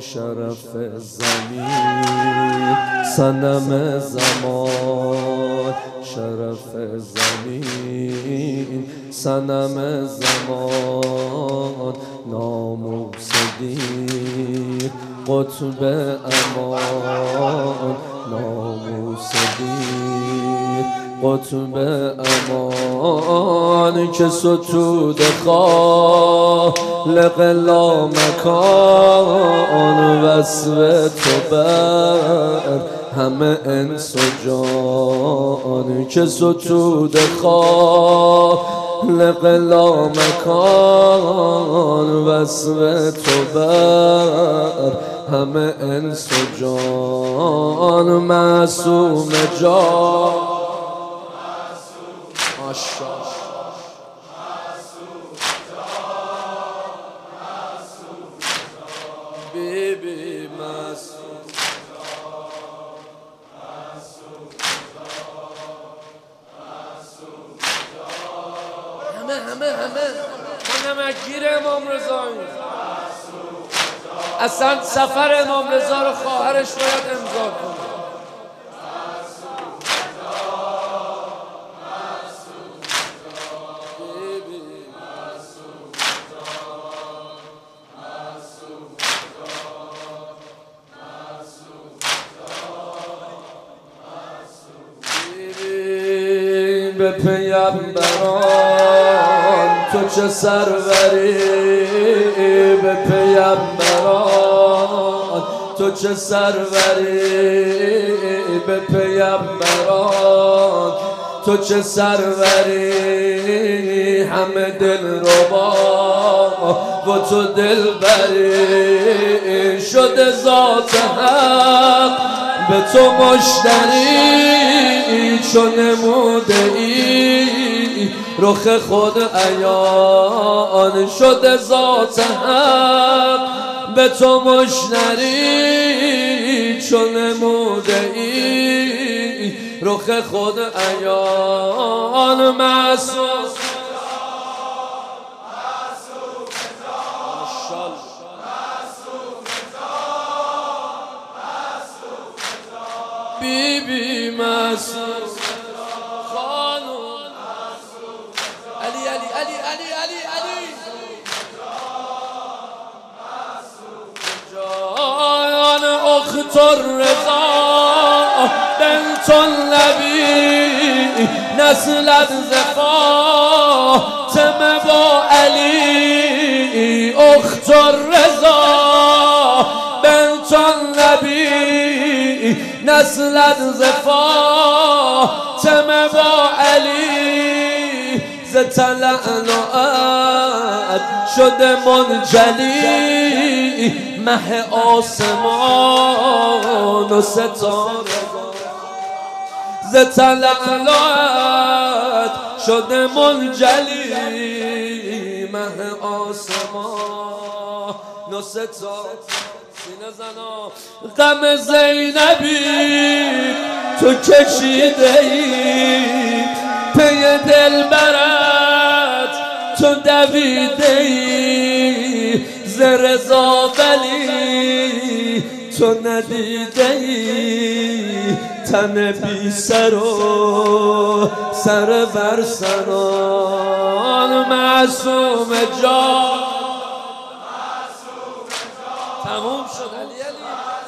شرف زمین صنم زمان، شرف زمین صنم زمان، ناموس دین قطب امان، ناموس دین قطب امان، که ستود خالق لامکان، وصف تو بر همه انس و جان، که ستود خالق لامکان، وصف تو بر همه انس و جان، معصوم جان بیبی معصوم همه نمکگیر امام رضایی، اصلا سفر امام رضا رو خواهرش باید امضا کنه. به پیامبران تو چه سروری، به پیامبران تو چه سروری، به پیامبران تو چه سروری، همه دل ربا و تو دل بری، شده ذات حق به تو مشتری، چون نموده ای رخ خود عیان، شده ذات حق به تو مشتری، چون نموده ای رخ خود عیان، معصوم بیبی معصوم خانم علی علی علی علی علی علی جان اخت الرضا بنت النبی، نسلت ز فاطمه با علی، اخت الرضا بنت النبی، نسلت ز فاطمه با علی، ز تلعنعت شده منجلی، مه آسمان و ستاره، ز تلعنعت شده منجلی، مه آسمان و ستاره، غم زینبی تو کشیده ای، پی دلبرت تو دویده ای، ز رضا ولی تو ندیده ای، تن بی سر و سر بر سنان، معصوم جان تموم شد علی علی.